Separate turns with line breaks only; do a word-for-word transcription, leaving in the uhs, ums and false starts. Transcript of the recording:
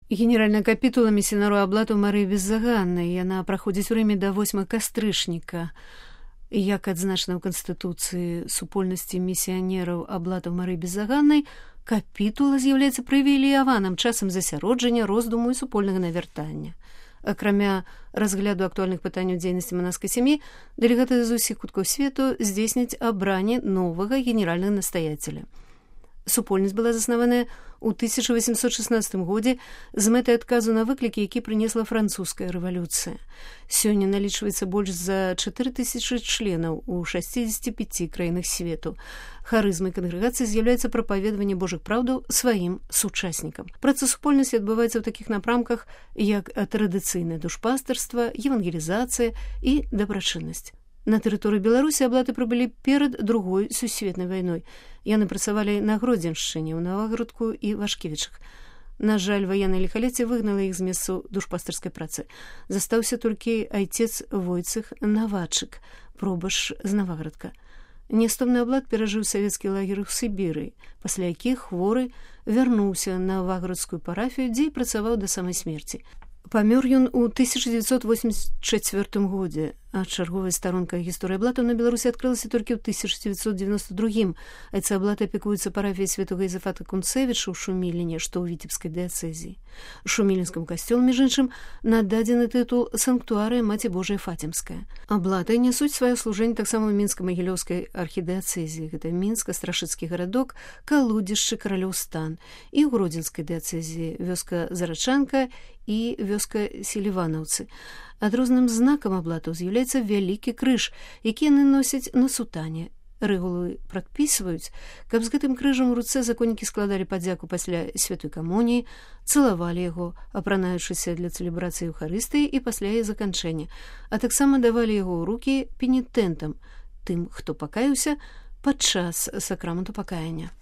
Генеральная капітула місіянару аблату Марыі Беззаганнай. Яна праходзіць у Рыме да восьмага кастрычніка. Як адзначана ў Канстытуцыі супольнасці місіянераў аблатаў Марыі Беззаганнай, капітула з'яўляецца прывілеяваным часам засяроджання, роздуму і супольнага навяртання. Акрамя разгляду актуальных пытанняў дзейнасці манаскай сям'і, дэлегаты з усіх куткоў свету здзейсняць абранне новага генеральнага настаяцеля. Супольнасць была заснаваная ў тысяча восемьсот шестнадцатым годзе з мэтай адказу на выклікі, які прынесла французская рэвалюцыя. Сёння налічваецца больш за чатыры тысячы членаў у шасцідзесяці пяці краінах свету. Харызмай кангрэгацыі з'яўляецца прапаведаванне Божых праўдаў сваім сучаснікам. Праца супольнасці адбываецца ў такіх напрамках, як традыцыйнае душпастарства, евангелізацыя і дабрачыннасць. На тэрыторыі Беларусі аблаты прыбылі перад другой сусветнай вайной. Яны працавалі на Гродзеншчыне, ў Наваградку і Вашкевічах. На жаль, ваеннае ліхалецце выгнала іх з месцу душпастарскай працы. Застаўся толькі айцец Войцэх Навачык, пробаш з Наваградка. Нястомны аблат перажыў савецкі лагер у Сібіры, пасля якіх хворы вярнуўся на Наваградскую парафію, дзе і працаваў да самай смерці. Памёр ён у тысяча дзевяцьсот восемьдесят чацвёртым годзе, а чарговая старонка гісторыі аблатаў на Беларусі адкрылася толькі ў тысяча дзевяцьсот девяносто другім. Айцы аблаты апекуюцца парафіяй святога Ізафата Кунцэвіча ў Шуміліне, што ў Віцебскай дыяцэзіі. Шумілінскаму касцёлу, між іншым, нададзены тытул «Санктуарыя Маці Божая Фацімская». Аблаты нясуць сваё служэнне таксама ў Мінска-Магілёўскай архідыяцэзіі. Гэта Мінск, Астрашыцкі гарадок, Калудзішчы, Каралёў стан. І ў Гродзенскай дыяцэзіі вёска Зарачанка і вёска Селіванаўцы. Адрозным знакам аблатаў з'яўляецца вялікі крыж, які яны носяць на сутане. Рэгулы прадпісваюць, каб з гэтым крыжам у руцэ законнікі складалі падзяку пасля святой камуніі, цалавалі яго, апранаючыся для цэлебрацыі Еўхарыстыі і пасля яе заканчэння, а таксама давалі яго ў рукі пенітэнтам, тым, хто пакаяўся падчас сакраменту пакаяння.